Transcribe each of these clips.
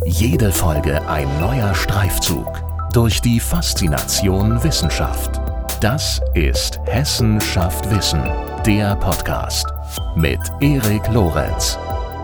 Jede Folge ein neuer Streifzug durch die Faszination Wissenschaft. Das ist Hessen schafft Wissen, der Podcast mit Erik Lorenz.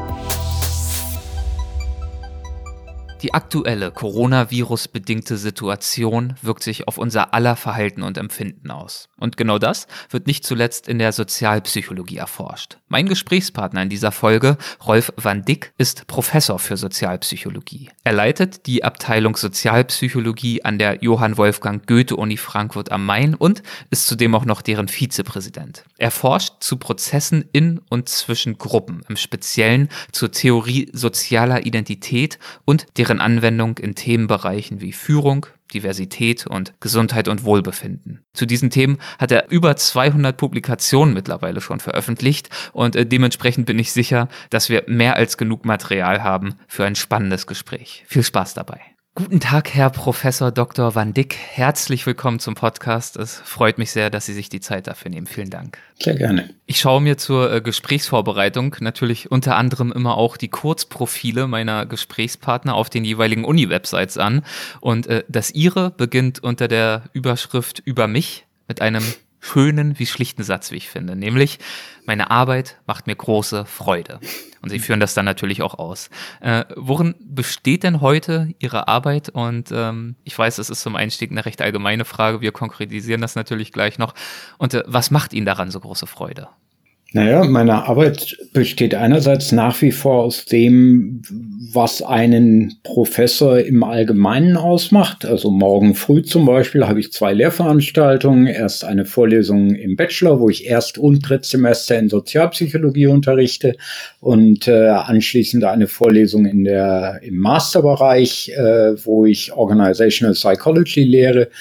Die aktuelle Coronavirus-bedingte Situation wirkt sich auf unser aller Verhalten und Empfinden aus. Und genau das wird nicht zuletzt in der Sozialpsychologie erforscht. Mein Gesprächspartner in dieser Folge, Rolf van Dijk, ist Professor für Sozialpsychologie. Er leitet die Abteilung Sozialpsychologie an der Johann Wolfgang Goethe-Uni Frankfurt am Main und ist zudem auch noch deren Vizepräsident. Er forscht zu Prozessen in und zwischen Gruppen, im Speziellen zur Theorie sozialer Identität und deren Anwendung in Themenbereichen wie Führung, Diversität und Gesundheit und Wohlbefinden. Zu diesen Themen hat er über 200 Publikationen mittlerweile schon veröffentlicht und dementsprechend bin ich sicher, dass wir mehr als genug Material haben für ein spannendes Gespräch. Viel Spaß dabei. Guten Tag, Herr Professor Dr. van Dijk. Herzlich willkommen zum Podcast. Es freut mich sehr, dass Sie sich die Zeit dafür nehmen. Vielen Dank. Sehr gerne. Ich schaue mir zur Gesprächsvorbereitung natürlich unter anderem immer auch die Kurzprofile meiner Gesprächspartner auf den jeweiligen Uni-Websites an. Und das Ihre beginnt unter der Überschrift über mich mit einem schönen wie schlichten Satz, wie ich finde, nämlich: Meine Arbeit macht mir große Freude. Und Sie führen das dann natürlich auch aus. Worin besteht denn heute Ihre Arbeit? Und ich weiß, es ist zum Einstieg eine recht allgemeine Frage. Wir konkretisieren das natürlich gleich noch. Und was macht Ihnen daran so große Freude? Naja, meine Arbeit besteht einerseits nach wie vor aus dem, was einen Professor im Allgemeinen ausmacht. Also morgen früh zum Beispiel habe ich 2 Lehrveranstaltungen. Erst eine Vorlesung im Bachelor, wo ich Erst- und Drittsemester in Sozialpsychologie unterrichte und anschließend eine Vorlesung im Masterbereich, wo ich Organizational Psychology lehre.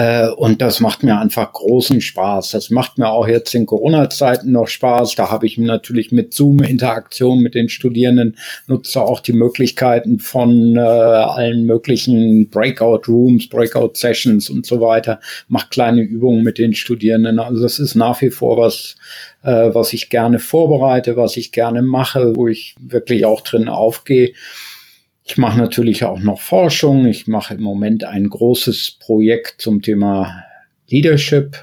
Und das macht mir einfach großen Spaß. Das macht mir auch jetzt in Corona-Zeiten noch Spaß. Da habe ich natürlich mit Zoom-Interaktion mit den Studierenden, nutze auch die Möglichkeiten von allen möglichen Breakout-Rooms, Breakout-Sessions und so weiter, mache kleine Übungen mit den Studierenden. Also das ist nach wie vor was ich gerne vorbereite, was ich gerne mache, wo ich wirklich auch drin aufgehe. Ich mache natürlich auch noch Forschung. Ich mache im Moment ein großes Projekt zum Thema Leadership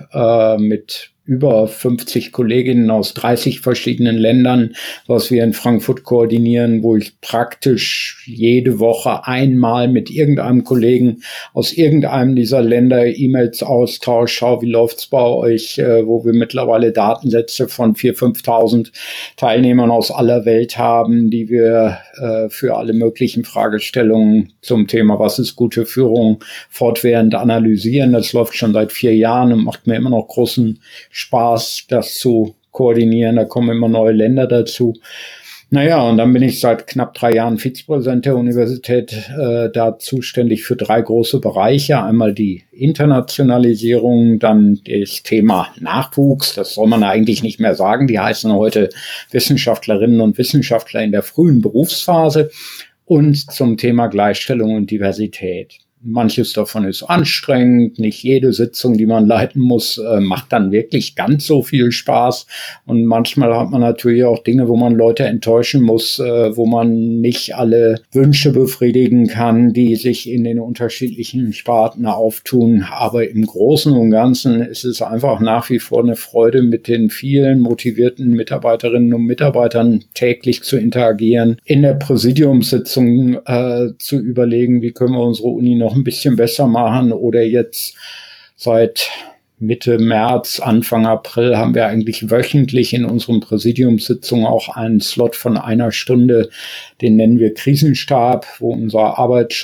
mit über 50 Kolleginnen aus 30 verschiedenen Ländern, was wir in Frankfurt koordinieren, wo ich praktisch jede Woche einmal mit irgendeinem Kollegen aus irgendeinem dieser Länder E-Mails austausche, schau, wie läuft's bei euch, wo wir mittlerweile Datensätze von 4.000, 5.000 Teilnehmern aus aller Welt haben, die wir für alle möglichen Fragestellungen zum Thema, was ist gute Führung, fortwährend analysieren. Das läuft schon seit 4 Jahren und macht mir immer noch großen Spaß, das zu koordinieren. Da kommen immer neue Länder dazu. Naja, und dann bin ich seit knapp 3 Jahren Vizepräsident der Universität, da zuständig für 3 große Bereiche. Einmal die Internationalisierung, dann das Thema Nachwuchs. Das soll man eigentlich nicht mehr sagen. Die heißen heute Wissenschaftlerinnen und Wissenschaftler in der frühen Berufsphase. Und zum Thema Gleichstellung und Diversität. Manches davon ist anstrengend, nicht jede Sitzung, die man leiten muss, macht dann wirklich ganz so viel Spaß. Und manchmal hat man natürlich auch Dinge, wo man Leute enttäuschen muss, wo man nicht alle Wünsche befriedigen kann, die sich in den unterschiedlichen Sparten auftun. Aber im Großen und Ganzen ist es einfach nach wie vor eine Freude, mit den vielen motivierten Mitarbeiterinnen und Mitarbeitern täglich zu interagieren, in der Präsidiumssitzung zu überlegen, wie können wir unsere Uni noch ein bisschen besser machen, oder jetzt seit Mitte März, Anfang April haben wir eigentlich wöchentlich in unseren Präsidiumssitzungen auch einen Slot von 1 Stunde, den nennen wir Krisenstab, wo unser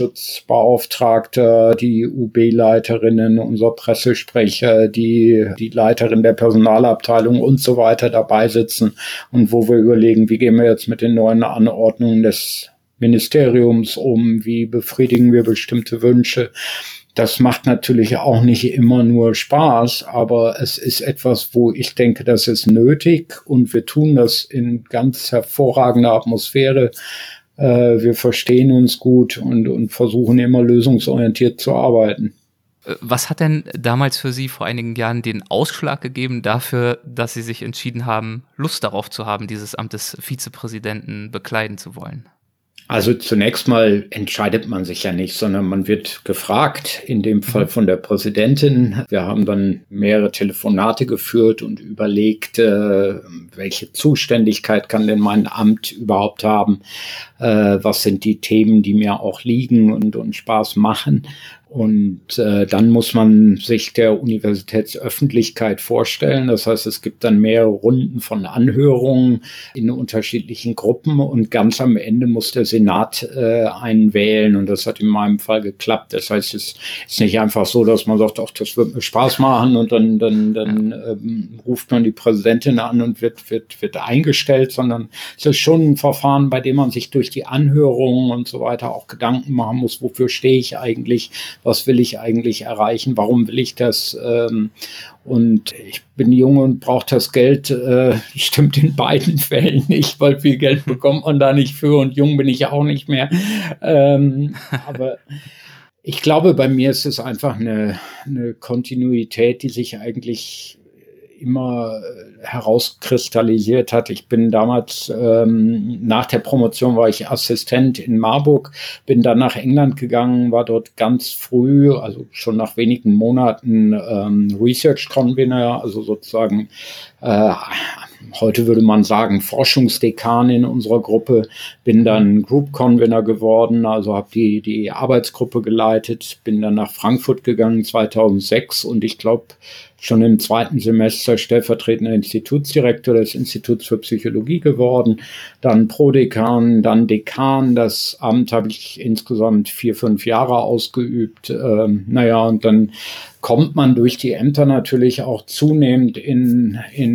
Arbeitsschutzbeauftragter, die UB-Leiterinnen, unser Pressesprecher, die Leiterin der Personalabteilung und so weiter dabei sitzen und wo wir überlegen, wie gehen wir jetzt mit den neuen Anordnungen des Ministeriums um, wie befriedigen wir bestimmte Wünsche. Das macht natürlich auch nicht immer nur Spaß, aber es ist etwas, wo ich denke, das ist nötig und wir tun das in ganz hervorragender Atmosphäre. Wir verstehen uns gut und versuchen immer lösungsorientiert zu arbeiten. Was hat denn damals für Sie vor einigen Jahren den Ausschlag gegeben dafür, dass Sie sich entschieden haben, Lust darauf zu haben, dieses Amt des Vizepräsidenten bekleiden zu wollen? Also zunächst mal entscheidet man sich ja nicht, sondern man wird gefragt, in dem Fall von der Präsidentin. Wir haben dann mehrere Telefonate geführt und überlegt, welche Zuständigkeit kann denn mein Amt überhaupt haben? Was sind die Themen, die mir auch liegen und Spaß machen? Und dann muss man sich der Universitätsöffentlichkeit vorstellen. Das heißt, es gibt dann mehrere Runden von Anhörungen in unterschiedlichen Gruppen und ganz am Ende muss der Senat einen wählen. Und das hat in meinem Fall geklappt. Das heißt, es ist nicht einfach so, dass man sagt, ach, das wird mir Spaß machen und dann ruft man die Präsidentin an und wird eingestellt, sondern es ist schon ein Verfahren, bei dem man sich durch die Anhörungen und so weiter auch Gedanken machen muss, wofür stehe ich eigentlich? Was will ich eigentlich erreichen? Warum will ich das? Und ich bin jung und brauche das Geld. Stimmt in beiden Fällen nicht, weil viel Geld bekommt man da nicht für und jung bin ich auch nicht mehr. Aber ich glaube, bei mir ist es einfach eine Kontinuität, die sich eigentlich immer herauskristallisiert hat. Ich bin damals, nach der Promotion war ich Assistent in Marburg, bin dann nach England gegangen, war dort ganz früh, also schon nach wenigen Monaten Research Convener, also sozusagen heute würde man sagen Forschungsdekan in unserer Gruppe, bin dann Group Convener geworden, also habe die Arbeitsgruppe geleitet, bin dann nach Frankfurt gegangen 2006 und ich glaube schon im zweiten Semester stellvertretender Institutsdirektor des Instituts für Psychologie geworden, dann Prodekan, dann Dekan. Das Amt habe ich insgesamt 4-5 Jahre ausgeübt. Und dann kommt man durch die Ämter natürlich auch zunehmend in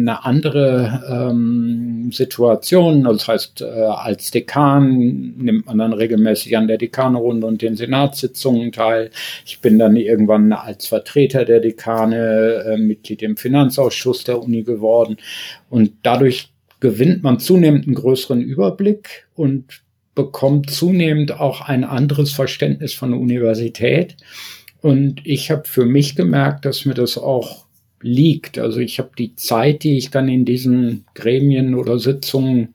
andere Situationen. Das heißt, als Dekan nimmt man dann regelmäßig an der Dekanenrunde und den Senatssitzungen teil. Ich bin dann irgendwann als Vertreter der Dekane Mitglied im Finanzausschuss der Uni geworden. Und dadurch gewinnt man zunehmend einen größeren Überblick und bekommt zunehmend auch ein anderes Verständnis von der Universität. Und ich habe für mich gemerkt, dass mir das auch liegt. Also ich habe die Zeit, die ich dann in diesen Gremien oder Sitzungen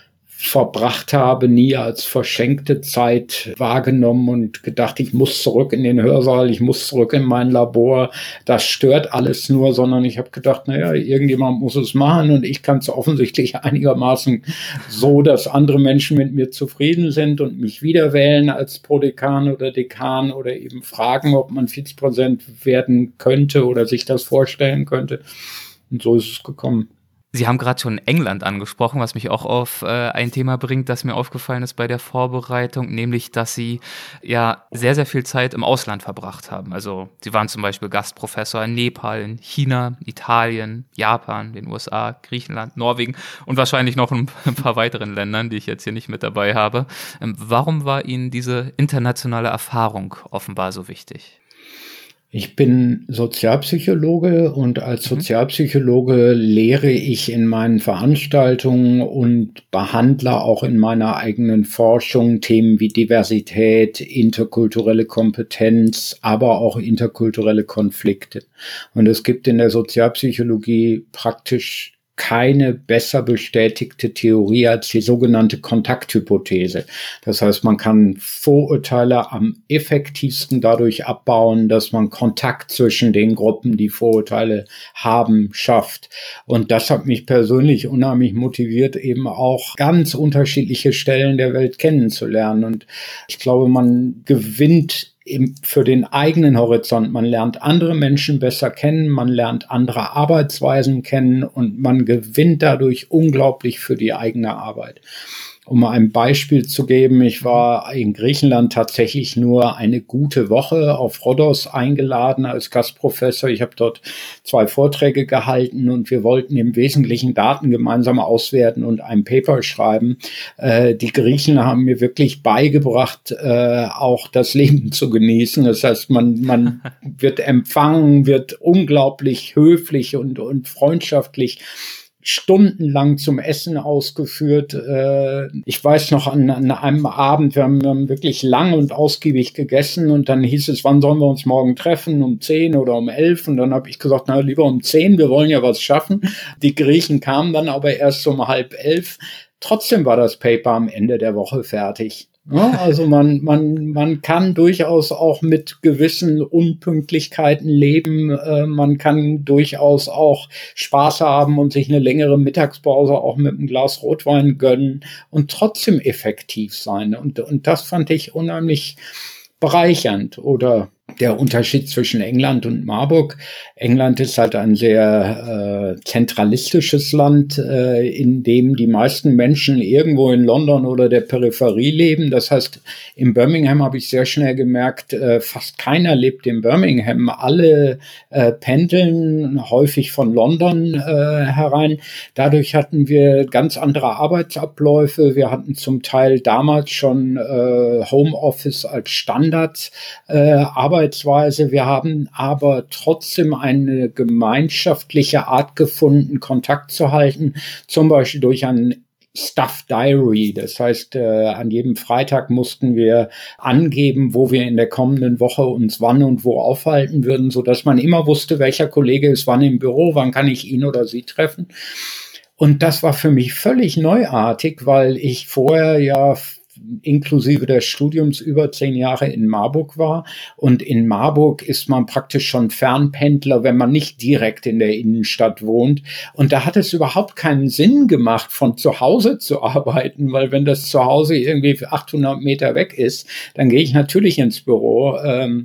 verbracht habe, nie als verschenkte Zeit wahrgenommen und gedacht, ich muss zurück in den Hörsaal, ich muss zurück in mein Labor, das stört alles nur, sondern ich habe gedacht, irgendjemand muss es machen und ich kann es offensichtlich einigermaßen so, dass andere Menschen mit mir zufrieden sind und mich wieder wählen als Prodekan oder Dekan oder eben fragen, ob man Vizepräsident werden könnte oder sich das vorstellen könnte. Und so ist es gekommen. Sie haben gerade schon England angesprochen, was mich auch auf ein Thema bringt, das mir aufgefallen ist bei der Vorbereitung, nämlich, dass Sie ja sehr, sehr viel Zeit im Ausland verbracht haben. Also Sie waren zum Beispiel Gastprofessor in Nepal, in China, Italien, Japan, den USA, Griechenland, Norwegen und wahrscheinlich noch ein paar weiteren Ländern, die ich jetzt hier nicht mit dabei habe. Warum war Ihnen diese internationale Erfahrung offenbar so wichtig? Ich bin Sozialpsychologe und als Sozialpsychologe lehre ich in meinen Veranstaltungen und behandle auch in meiner eigenen Forschung Themen wie Diversität, interkulturelle Kompetenz, aber auch interkulturelle Konflikte. Und es gibt in der Sozialpsychologie praktisch keine besser bestätigte Theorie als die sogenannte Kontakthypothese. Das heißt, man kann Vorurteile am effektivsten dadurch abbauen, dass man Kontakt zwischen den Gruppen, die Vorurteile haben, schafft. Und das hat mich persönlich unheimlich motiviert, eben auch ganz unterschiedliche Stellen der Welt kennenzulernen. Und ich glaube, man gewinnt für den eigenen Horizont. Man lernt andere Menschen besser kennen, man lernt andere Arbeitsweisen kennen und man gewinnt dadurch unglaublich für die eigene Arbeit. Um mal ein Beispiel zu geben, ich war in Griechenland tatsächlich nur eine gute Woche auf Rhodos eingeladen als Gastprofessor. Ich habe dort 2 Vorträge gehalten und wir wollten im Wesentlichen Daten gemeinsam auswerten und ein Paper schreiben. Die Griechen haben mir wirklich beigebracht, auch das Leben zu genießen. Das heißt, man wird empfangen, wird unglaublich höflich und freundschaftlich stundenlang zum Essen ausgeführt. Ich weiß noch, an einem Abend, wir haben wirklich lang und ausgiebig gegessen und dann hieß es, wann sollen wir uns morgen treffen? Um 10 oder um 11? Und dann habe ich gesagt, lieber um 10, wir wollen ja was schaffen. Die Griechen kamen dann aber erst um 10:30. Trotzdem war das Paper am Ende der Woche fertig. Ja, also man kann durchaus auch mit gewissen Unpünktlichkeiten leben. Man kann durchaus auch Spaß haben und sich eine längere Mittagspause auch mit einem Glas Rotwein gönnen und trotzdem effektiv sein. Und das fand ich unheimlich bereichernd. Oder der Unterschied zwischen England und Marburg. England ist halt ein sehr zentralistisches Land, in dem die meisten Menschen irgendwo in London oder der Peripherie leben. Das heißt, in Birmingham habe ich sehr schnell gemerkt, fast keiner lebt in Birmingham. Alle pendeln häufig von London herein. Dadurch hatten wir ganz andere Arbeitsabläufe. Wir hatten zum Teil damals schon Homeoffice als Standard Arbeitsweise. Wir haben aber trotzdem eine gemeinschaftliche Art gefunden, Kontakt zu halten, zum Beispiel durch ein Staff Diary. Das heißt, an jedem Freitag mussten wir angeben, wo wir in der kommenden Woche uns wann und wo aufhalten würden, so dass man immer wusste, welcher Kollege ist wann im Büro, wann kann ich ihn oder sie treffen. Und das war für mich völlig neuartig, weil ich vorher ja inklusive des Studiums über 10 Jahre in Marburg war. Und in Marburg ist man praktisch schon Fernpendler, wenn man nicht direkt in der Innenstadt wohnt. Und da hat es überhaupt keinen Sinn gemacht, von zu Hause zu arbeiten, weil wenn das zu Hause irgendwie 800 Meter weg ist, dann gehe ich natürlich ins Büro.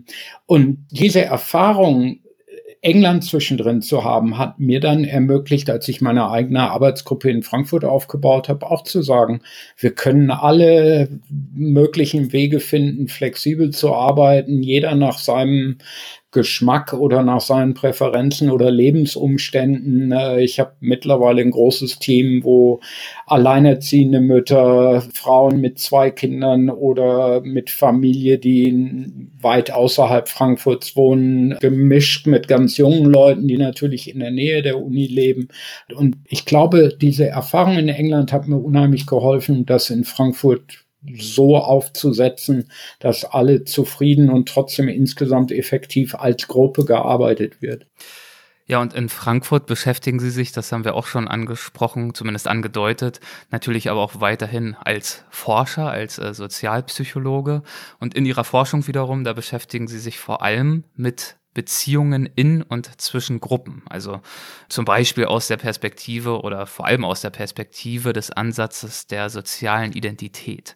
Und diese Erfahrung, England zwischendrin zu haben, hat mir dann ermöglicht, als ich meine eigene Arbeitsgruppe in Frankfurt aufgebaut habe, auch zu sagen, wir können alle möglichen Wege finden, flexibel zu arbeiten, jeder nach seinem Geschmack oder nach seinen Präferenzen oder Lebensumständen. Ich habe mittlerweile ein großes Team, wo alleinerziehende Mütter, Frauen mit 2 Kindern oder mit Familie, die weit außerhalb Frankfurts wohnen, gemischt mit ganz jungen Leuten, die natürlich in der Nähe der Uni leben. Und ich glaube, diese Erfahrung in England hat mir unheimlich geholfen, das in Frankfurt so aufzusetzen, dass alle zufrieden und trotzdem insgesamt effektiv als Gruppe gearbeitet wird. Ja, und in Frankfurt beschäftigen Sie sich, das haben wir auch schon angesprochen, zumindest angedeutet, natürlich aber auch weiterhin als Forscher, als Sozialpsychologe. Und in Ihrer Forschung wiederum, da beschäftigen Sie sich vor allem mit Beziehungen in und zwischen Gruppen. Also zum Beispiel aus der Perspektive oder vor allem aus der Perspektive des Ansatzes der sozialen Identität.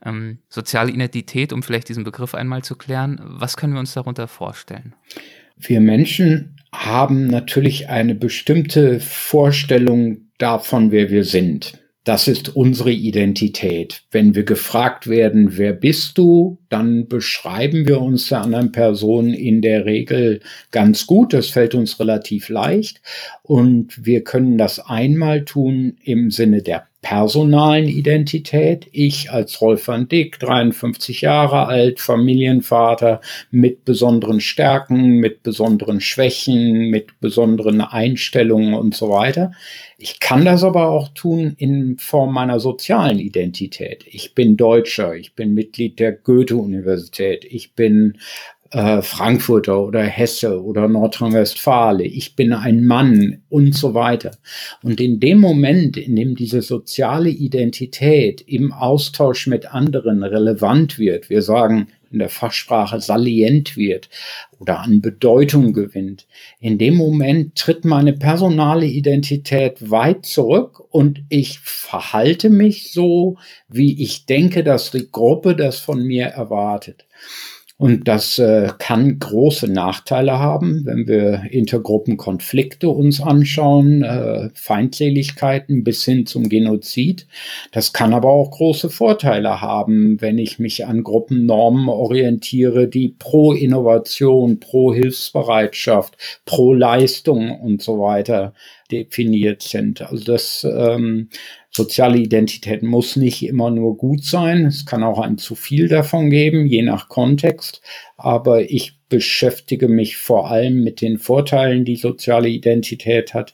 Soziale Identität, um vielleicht diesen Begriff einmal zu klären, was können wir uns darunter vorstellen? Wir Menschen haben natürlich eine bestimmte Vorstellung davon, wer wir sind. Das ist unsere Identität. Wenn wir gefragt werden, wer bist du, dann beschreiben wir uns der anderen Person in der Regel ganz gut. Das fällt uns relativ leicht. Und wir können das einmal tun im Sinne der personalen Identität. Ich als Rolf van Dyck, 53 Jahre alt, Familienvater mit besonderen Stärken, mit besonderen Schwächen, mit besonderen Einstellungen und so weiter. Ich kann das aber auch tun in Form meiner sozialen Identität. Ich bin Deutscher, ich bin Mitglied der Goethe-Universität, ich bin Frankfurter oder Hesse oder Nordrhein-Westfalen, ich bin ein Mann und so weiter. Und in dem Moment, in dem diese soziale Identität im Austausch mit anderen relevant wird, wir sagen in der Fachsprache salient wird oder an Bedeutung gewinnt, in dem Moment tritt meine personale Identität weit zurück und ich verhalte mich so, wie ich denke, dass die Gruppe das von mir erwartet. Und das kann große Nachteile haben, wenn wir Intergruppenkonflikte uns anschauen, Feindseligkeiten bis hin zum Genozid. Das kann aber auch große Vorteile haben, wenn ich mich an Gruppennormen orientiere, die pro Innovation, pro Hilfsbereitschaft, pro Leistung und so weiter definiert sind. Also das soziale Identität muss nicht immer nur gut sein. Es kann auch ein zu viel davon geben, je nach Kontext. Aber ich beschäftige mich vor allem mit den Vorteilen, die soziale Identität hat.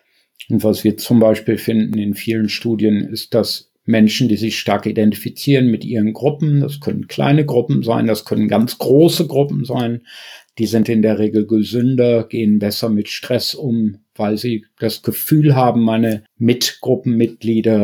Und was wir zum Beispiel finden in vielen Studien, ist, dass Menschen, die sich stark identifizieren mit ihren Gruppen, das können kleine Gruppen sein, das können ganz große Gruppen sein, die sind in der Regel gesünder, gehen besser mit Stress um, weil sie das Gefühl haben, meine Mitgruppenmitglieder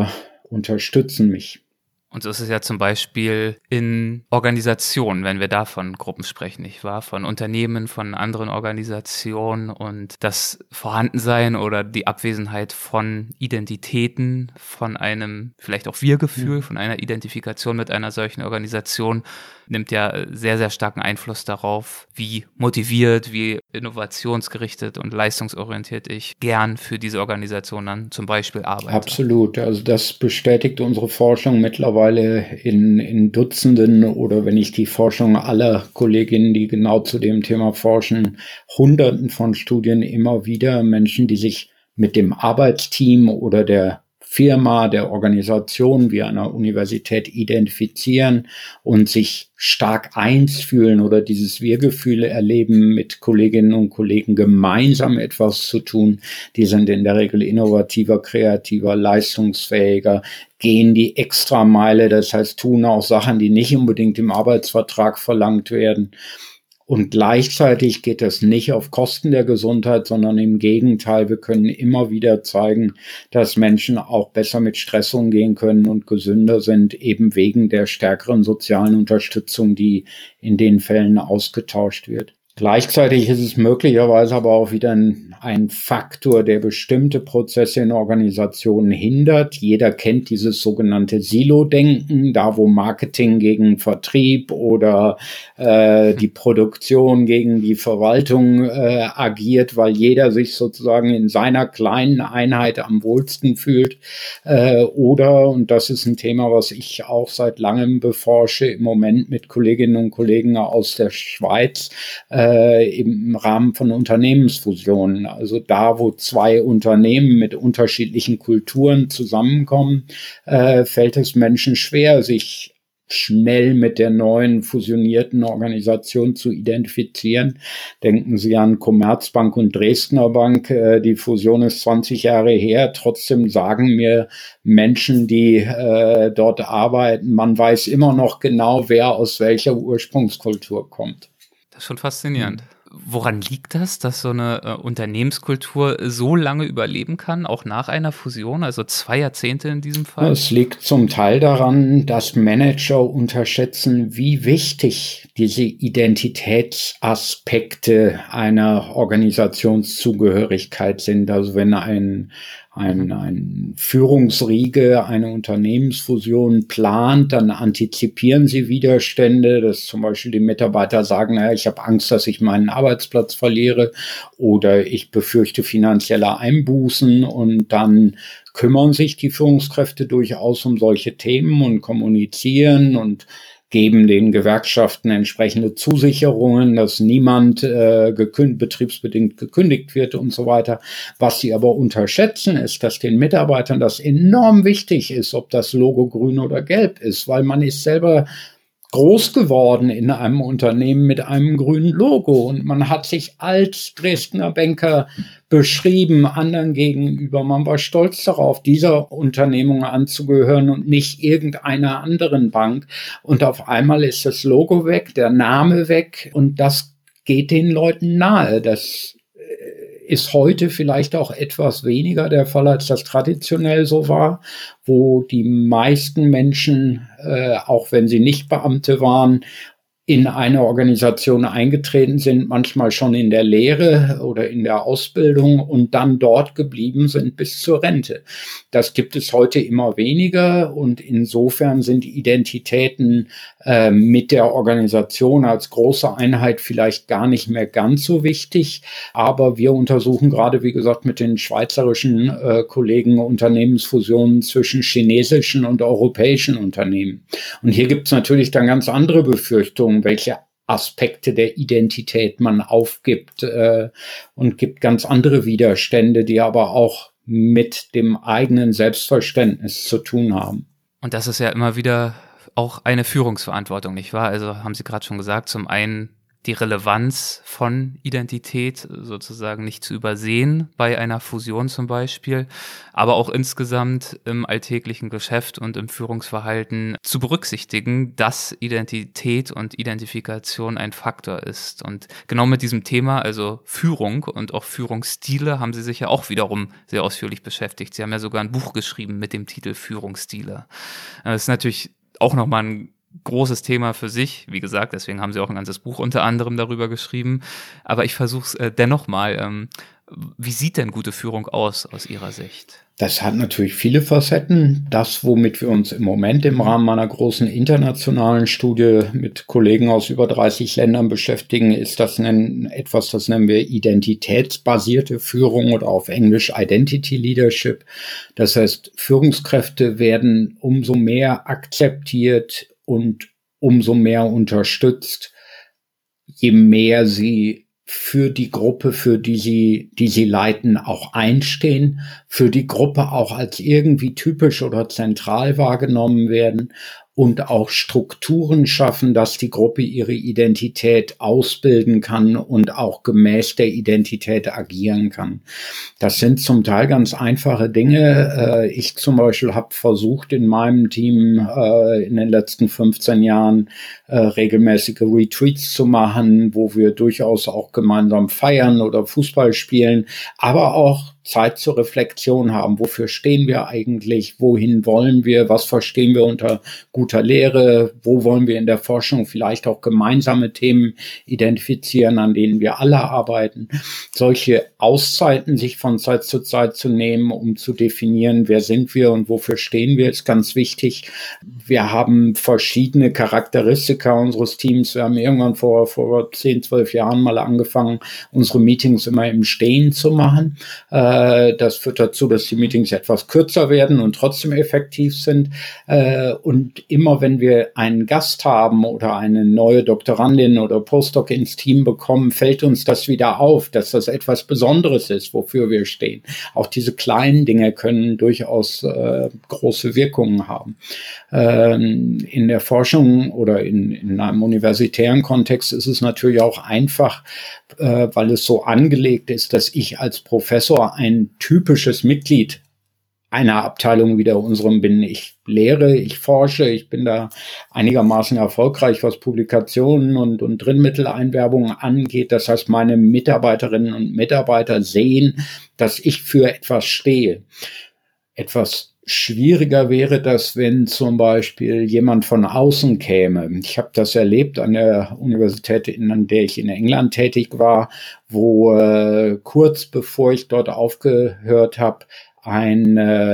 unterstützen mich. Und so ist es ja zum Beispiel in Organisationen, wenn wir da von Gruppen sprechen, nicht wahr? Von Unternehmen, von anderen Organisationen und das Vorhandensein oder die Abwesenheit von Identitäten, von einem vielleicht auch Wir-Gefühl, von einer Identifikation mit einer solchen Organisation nimmt ja sehr, sehr starken Einfluss darauf, wie motiviert, wie innovationsgerichtet und leistungsorientiert ich gern für diese Organisation dann zum Beispiel arbeite. Absolut. Also das bestätigt unsere Forschung mittlerweile in Dutzenden oder wenn ich die Forschung aller Kolleginnen, die genau zu dem Thema forschen, Hunderten von Studien immer wieder Menschen, die sich mit dem Arbeitsteam oder der Firma, der Organisation wie einer Universität identifizieren und sich stark eins fühlen oder dieses Wir-Gefühl erleben, mit Kolleginnen und Kollegen gemeinsam etwas zu tun. Die sind in der Regel innovativer, kreativer, leistungsfähiger, gehen die Extrameile, das heißt tun auch Sachen, die nicht unbedingt im Arbeitsvertrag verlangt werden. Und gleichzeitig geht es nicht auf Kosten der Gesundheit, sondern im Gegenteil. Wir können immer wieder zeigen, dass Menschen auch besser mit Stress umgehen können und gesünder sind, eben wegen der stärkeren sozialen Unterstützung, die in den Fällen ausgetauscht wird. Gleichzeitig ist es möglicherweise aber auch wieder ein Faktor, der bestimmte Prozesse in Organisationen hindert. Jeder kennt dieses sogenannte Silo-Denken, da wo Marketing gegen Vertrieb oder die Produktion gegen die Verwaltung agiert, weil jeder sich sozusagen in seiner kleinen Einheit am wohlsten fühlt. Oder, und das ist ein Thema, was ich auch seit langem beforsche, im Moment mit Kolleginnen und Kollegen aus der Schweiz, im Rahmen von Unternehmensfusionen. Also da, wo zwei Unternehmen mit unterschiedlichen Kulturen zusammenkommen, fällt es Menschen schwer, sich schnell mit der neuen fusionierten Organisation zu identifizieren. Denken Sie an Commerzbank und Dresdner Bank. Die Fusion ist 20 Jahre her. Trotzdem sagen mir Menschen, die dort arbeiten, man weiß immer noch genau, wer aus welcher Ursprungskultur kommt. Das ist schon faszinierend. Woran liegt das, dass so eine Unternehmenskultur so lange überleben kann, auch nach einer Fusion, also 2 Jahrzehnte in diesem Fall? Es liegt zum Teil daran, dass Manager unterschätzen, wie wichtig diese Identitätsaspekte einer Organisationszugehörigkeit sind. Also wenn ein Führungsriege eine Unternehmensfusion plant, dann antizipieren sie Widerstände, dass zum Beispiel die Mitarbeiter sagen, naja, ich habe Angst, dass ich meinen Arbeitsplatz verliere oder ich befürchte finanzielle Einbußen und dann kümmern sich die Führungskräfte durchaus um solche Themen und kommunizieren und geben den Gewerkschaften entsprechende Zusicherungen, dass niemand betriebsbedingt gekündigt wird und so weiter. Was sie aber unterschätzen, ist, dass den Mitarbeitern das enorm wichtig ist, ob das Logo grün oder gelb ist, weil man ist selber groß geworden in einem Unternehmen mit einem grünen Logo und man hat sich als Dresdner Banker beschrieben anderen gegenüber. Man war stolz darauf, dieser Unternehmung anzugehören und nicht irgendeiner anderen Bank. Und auf einmal ist das Logo weg, der Name weg und das geht den Leuten nahe. Das ist heute vielleicht auch etwas weniger der Fall, als das traditionell so war, wo die meisten Menschen, auch wenn sie nicht Beamte waren, in eine Organisation eingetreten sind, manchmal schon in der Lehre oder in der Ausbildung und dann dort geblieben sind bis zur Rente. Das gibt es heute immer weniger und insofern sind Identitäten mit der Organisation als große Einheit vielleicht gar nicht mehr ganz so wichtig. Aber wir untersuchen gerade, wie gesagt, mit den schweizerischen Kollegen Unternehmensfusionen zwischen chinesischen und europäischen Unternehmen. Und hier gibt es natürlich dann ganz andere Befürchtungen, welche Aspekte der Identität man aufgibt und gibt ganz andere Widerstände, die aber auch mit dem eigenen Selbstverständnis zu tun haben. Und das ist ja immer wieder auch eine Führungsverantwortung, nicht wahr? Also haben Sie gerade schon gesagt, zum einen die Relevanz von Identität sozusagen nicht zu übersehen bei einer Fusion zum Beispiel, aber auch insgesamt im alltäglichen Geschäft und im Führungsverhalten zu berücksichtigen, dass Identität und Identifikation ein Faktor ist. Und genau mit diesem Thema, also Führung und auch Führungsstile, haben Sie sich ja auch wiederum sehr ausführlich beschäftigt. Sie haben ja sogar ein Buch geschrieben mit dem Titel Führungsstile. Das ist natürlich auch nochmal ein großes Thema für sich, wie gesagt, deswegen haben sie auch ein ganzes Buch unter anderem darüber geschrieben, aber ich versuche es dennoch mal. Wie sieht denn gute Führung aus Ihrer Sicht? Das hat natürlich viele Facetten. Das, womit wir uns im Moment im Rahmen meiner großen internationalen Studie mit Kollegen aus über 30 Ländern beschäftigen, ist das das nennen wir identitätsbasierte Führung oder auf Englisch Identity Leadership. Das heißt, Führungskräfte werden umso mehr akzeptiert und umso mehr unterstützt, je mehr sie für die Gruppe, für die sie leiten, auch einstehen, für die Gruppe auch als irgendwie typisch oder zentral wahrgenommen werden und auch Strukturen schaffen, dass die Gruppe ihre Identität ausbilden kann und auch gemäß der Identität agieren kann. Das sind zum Teil ganz einfache Dinge. Ich zum Beispiel habe versucht, in meinem Team in den letzten 15 Jahren regelmäßige Retreats zu machen, wo wir durchaus auch gemeinsam feiern oder Fußball spielen, aber auch Zeit zur Reflexion haben. Wofür stehen wir eigentlich? Wohin wollen wir? Was verstehen wir unter guter Lehre? Wo wollen wir in der Forschung vielleicht auch gemeinsame Themen identifizieren, an denen wir alle arbeiten? Solche Auszeiten sich von Zeit zu Zeit zu nehmen, um zu definieren, wer sind wir und wofür stehen wir, ist ganz wichtig. Wir haben verschiedene Charakteristika unseres Teams. Wir haben irgendwann vor 10, 12 Jahren mal angefangen, unsere Meetings immer im Stehen zu machen. Das führt dazu, dass die Meetings etwas kürzer werden und trotzdem effektiv sind. Und immer wenn wir einen Gast haben oder eine neue Doktorandin oder Postdoc ins Team bekommen, fällt uns das wieder auf, dass das etwas Besonderes ist, wofür wir stehen. Auch diese kleinen Dinge können durchaus große Wirkungen haben. In der Forschung oder in einem universitären Kontext ist es natürlich auch einfach, weil es so angelegt ist, dass ich als Professor ein typisches Mitglied einer Abteilung wie der unserem bin. Ich lehre, ich forsche, ich bin da einigermaßen erfolgreich, was Publikationen und Drittmitteleinwerbungen angeht. Das heißt, meine Mitarbeiterinnen und Mitarbeiter sehen, dass ich für etwas stehe. Etwas schwieriger wäre das, wenn zum Beispiel jemand von außen käme. Ich habe das erlebt an der Universität, an der ich in England tätig war, wo kurz bevor ich dort aufgehört habe, ein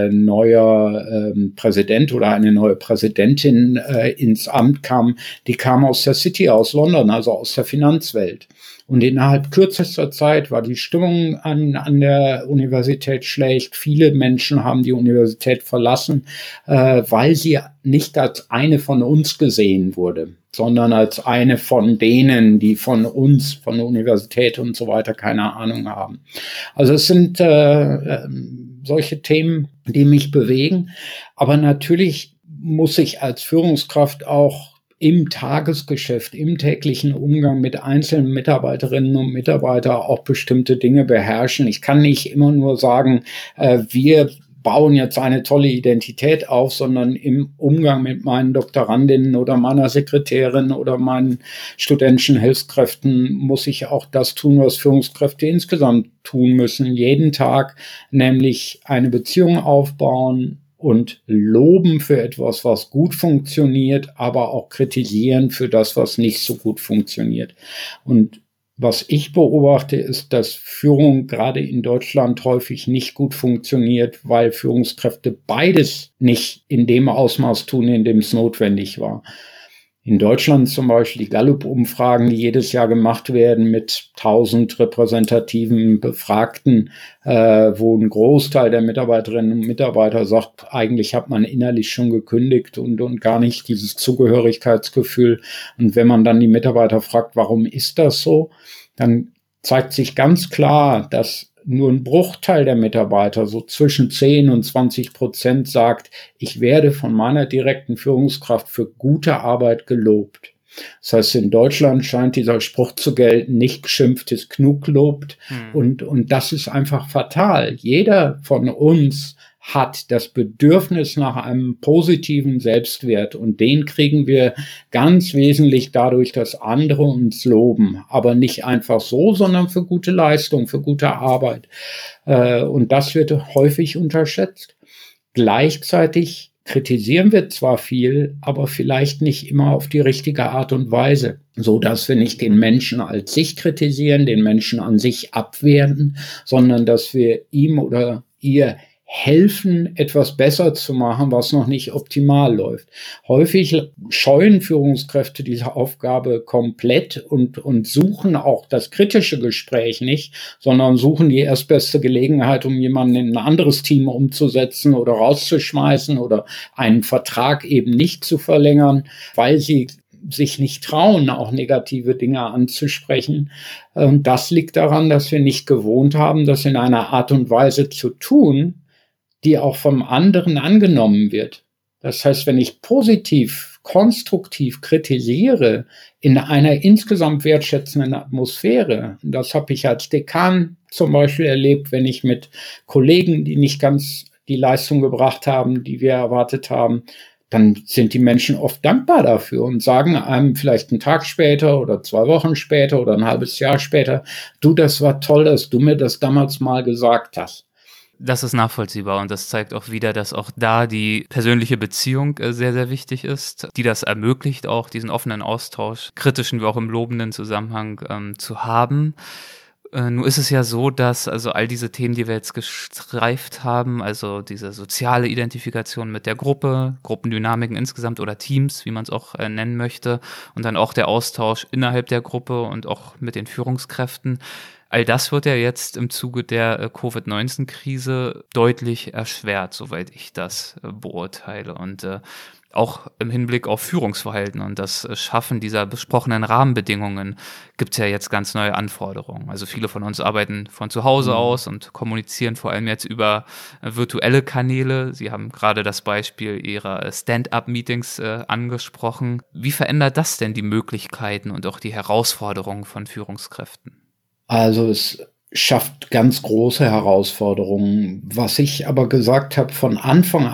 neuer Präsident oder eine neue Präsidentin ins Amt kam. Die kam aus der City, aus London, also aus der Finanzwelt. Und innerhalb kürzester Zeit war die Stimmung an der Universität schlecht. Viele Menschen haben die Universität verlassen, weil sie nicht als eine von uns gesehen wurde, sondern als eine von denen, die von uns, von der Universität und so weiter keine Ahnung haben. Also es sind solche Themen, die mich bewegen. Aber natürlich muss ich als Führungskraft auch im Tagesgeschäft, im täglichen Umgang mit einzelnen Mitarbeiterinnen und Mitarbeitern auch bestimmte Dinge beherrschen. Ich kann nicht immer nur sagen, wir bauen jetzt eine tolle Identität auf, sondern im Umgang mit meinen Doktorandinnen oder meiner Sekretärin oder meinen studentischen Hilfskräften muss ich auch das tun, was Führungskräfte insgesamt tun müssen. Jeden Tag nämlich eine Beziehung aufbauen und loben für etwas, was gut funktioniert, aber auch kritisieren für das, was nicht so gut funktioniert. Und was ich beobachte, ist, dass Führung gerade in Deutschland häufig nicht gut funktioniert, weil Führungskräfte beides nicht in dem Ausmaß tun, in dem es notwendig war. In Deutschland zum Beispiel die Gallup-Umfragen, die jedes Jahr gemacht werden mit 1000 repräsentativen Befragten, wo ein Großteil der Mitarbeiterinnen und Mitarbeiter sagt, eigentlich hat man innerlich schon gekündigt und gar nicht dieses Zugehörigkeitsgefühl. Und wenn man dann die Mitarbeiter fragt, warum ist das so, dann zeigt sich ganz klar, dass nur ein Bruchteil der Mitarbeiter, so zwischen 10 und 20% sagt, ich werde von meiner direkten Führungskraft für gute Arbeit gelobt. Das heißt, in Deutschland scheint dieser Spruch zu gelten, nicht geschimpft ist genug gelobt. Und das ist einfach fatal. Jeder von uns hat das Bedürfnis nach einem positiven Selbstwert und den kriegen wir ganz wesentlich dadurch, dass andere uns loben, aber nicht einfach so, sondern für gute Leistung, für gute Arbeit. Und das wird häufig unterschätzt. Gleichzeitig kritisieren wir zwar viel, aber vielleicht nicht immer auf die richtige Art und Weise, so dass wir nicht den Menschen als sich kritisieren, den Menschen an sich abwerten, sondern dass wir ihm oder ihr helfen, etwas besser zu machen, was noch nicht optimal läuft. Häufig scheuen Führungskräfte diese Aufgabe komplett und suchen auch das kritische Gespräch nicht, sondern suchen die erstbeste Gelegenheit, um jemanden in ein anderes Team umzusetzen oder rauszuschmeißen oder einen Vertrag eben nicht zu verlängern, weil sie sich nicht trauen, auch negative Dinge anzusprechen. Und das liegt daran, dass wir nicht gewohnt haben, das in einer Art und Weise zu tun, die auch vom anderen angenommen wird. Das heißt, wenn ich positiv, konstruktiv kritisiere in einer insgesamt wertschätzenden Atmosphäre, das habe ich als Dekan zum Beispiel erlebt, wenn ich mit Kollegen, die nicht ganz die Leistung gebracht haben, die wir erwartet haben, dann sind die Menschen oft dankbar dafür und sagen einem vielleicht einen Tag später oder 2 Wochen später oder ein halbes Jahr später, du, das war toll, dass du mir das damals mal gesagt hast. Das ist nachvollziehbar und das zeigt auch wieder, dass auch da die persönliche Beziehung sehr, sehr wichtig ist, die das ermöglicht, auch diesen offenen Austausch, kritischen wie auch im lobenden Zusammenhang zu haben. Nur ist es ja so, dass also all diese Themen, die wir jetzt gestreift haben, also diese soziale Identifikation mit der Gruppe, Gruppendynamiken insgesamt oder Teams, wie man es auch nennen möchte, und dann auch der Austausch innerhalb der Gruppe und auch mit den Führungskräften, all das wird ja jetzt im Zuge der Covid-19-Krise deutlich erschwert, soweit ich das beurteile. Und auch im Hinblick auf Führungsverhalten und das Schaffen dieser besprochenen Rahmenbedingungen gibt es ja jetzt ganz neue Anforderungen. Also viele von uns arbeiten von zu Hause aus und kommunizieren vor allem jetzt über virtuelle Kanäle. Sie haben gerade das Beispiel Ihrer Stand-up-Meetings angesprochen. Wie verändert das denn die Möglichkeiten und auch die Herausforderungen von Führungskräften? Also es schafft ganz große Herausforderungen. Was ich aber gesagt habe von Anfang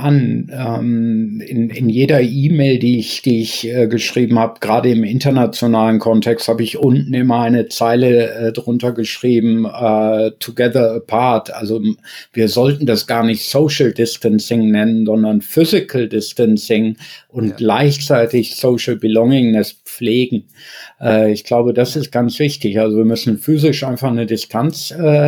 an in jeder E-Mail, die ich geschrieben habe, gerade im internationalen Kontext, habe ich unten immer eine Zeile drunter geschrieben, together apart. Also wir sollten das gar nicht Social Distancing nennen, sondern Physical Distancing und gleichzeitig Social Belongingness pflegen. Ich glaube, das ist ganz wichtig. Also wir müssen physisch einfach eine Distanz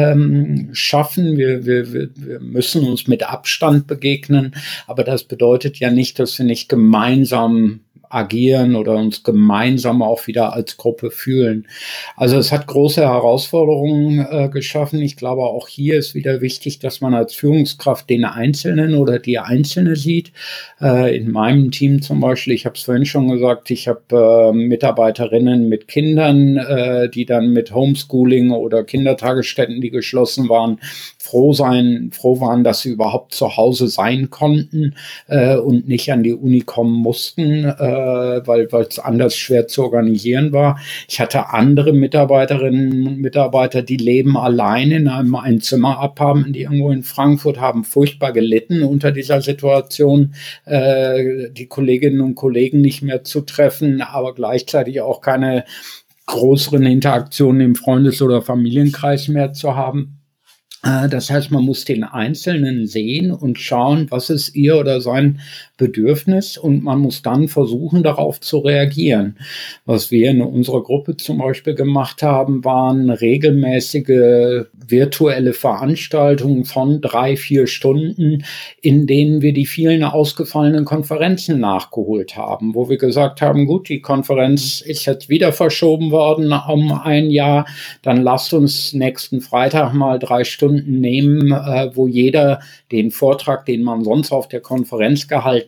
schaffen. Wir müssen uns mit Abstand begegnen. Aber das bedeutet ja nicht, dass wir nicht gemeinsam agieren oder uns gemeinsam auch wieder als Gruppe fühlen. Also es hat große Herausforderungen geschaffen. Ich glaube, auch hier ist wieder wichtig, dass man als Führungskraft den Einzelnen oder die Einzelne sieht. In meinem Team zum Beispiel, ich habe es vorhin schon gesagt, ich habe Mitarbeiterinnen mit Kindern, die dann mit Homeschooling oder Kindertagesstätten, die geschlossen waren, froh waren, dass sie überhaupt zu Hause sein konnten und nicht an die Uni kommen mussten, weil es anders schwer zu organisieren war. Ich hatte andere Mitarbeiterinnen und Mitarbeiter, die leben allein in einem Einzimmer-Apartment irgendwo in Frankfurt, haben furchtbar gelitten unter dieser Situation, die Kolleginnen und Kollegen nicht mehr zu treffen, aber gleichzeitig auch keine größeren Interaktionen im Freundes- oder Familienkreis mehr zu haben. Das heißt, man muss den Einzelnen sehen und schauen, was ist ihr oder sein Bedürfnis, und man muss dann versuchen, darauf zu reagieren. Was wir in unserer Gruppe zum Beispiel gemacht haben, waren regelmäßige virtuelle Veranstaltungen von 3-4 Stunden, in denen wir die vielen ausgefallenen Konferenzen nachgeholt haben, wo wir gesagt haben, gut, die Konferenz ist jetzt wieder verschoben worden um ein Jahr, dann lasst uns nächsten Freitag mal 3 Stunden nehmen, wo jeder den Vortrag, den man sonst auf der Konferenz gehalten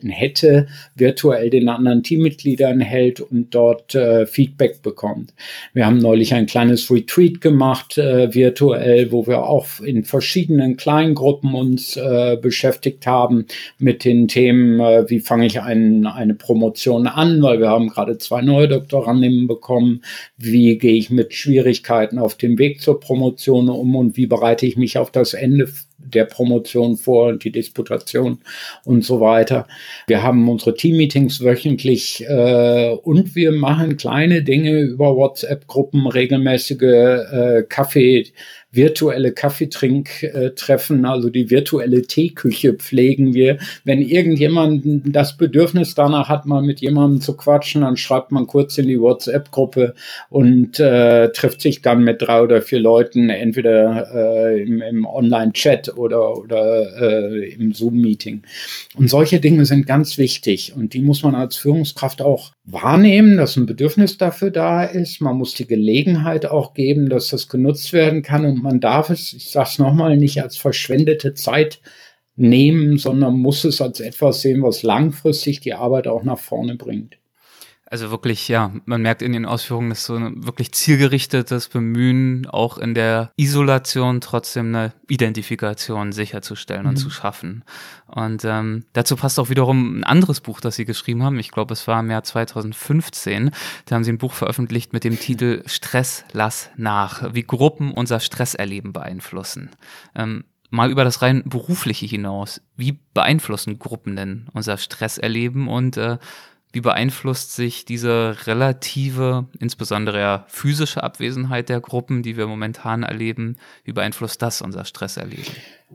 gehalten hätte, virtuell den anderen Teammitgliedern hält und dort Feedback bekommt. Wir haben neulich ein kleines Retreat gemacht, virtuell, wo wir auch in verschiedenen Kleingruppen uns beschäftigt haben mit den Themen, wie fange ich eine Promotion an, weil wir haben gerade 2 neue Doktorandinnen bekommen, wie gehe ich mit Schwierigkeiten auf dem Weg zur Promotion um und wie bereite ich mich auf das Ende der Promotion vor und die Disputation und so weiter. Wir haben unsere Teammeetings wöchentlich und wir machen kleine Dinge über WhatsApp-Gruppen, regelmäßige virtuelle Kaffeetrinktreffen, also die virtuelle Teeküche pflegen wir. Wenn irgendjemand das Bedürfnis danach hat, mal mit jemandem zu quatschen, dann schreibt man kurz in die WhatsApp-Gruppe und trifft sich dann mit 3 oder 4 Leuten, entweder im Online-Chat oder im Zoom-Meeting. Und solche Dinge sind ganz wichtig und die muss man als Führungskraft auch wahrnehmen, dass ein Bedürfnis dafür da ist. Man muss die Gelegenheit auch geben, dass das genutzt werden kann und man darf es, ich sage es nochmal, nicht als verschwendete Zeit nehmen, sondern muss es als etwas sehen, was langfristig die Arbeit auch nach vorne bringt. Also wirklich, ja, man merkt in den Ausführungen, dass so ein wirklich zielgerichtetes Bemühen, auch in der Isolation trotzdem eine Identifikation sicherzustellen und zu schaffen. Und dazu passt auch wiederum ein anderes Buch, das Sie geschrieben haben. Ich glaube, es war im Jahr 2015. Da haben Sie ein Buch veröffentlicht mit dem Titel Stress, lass nach, wie Gruppen unser Stresserleben beeinflussen. Mal über das rein berufliche hinaus. Wie beeinflussen Gruppen denn unser Stresserleben und wie beeinflusst sich diese relative, insbesondere ja physische Abwesenheit der Gruppen, die wir momentan erleben, wie beeinflusst das unser Stresserleben?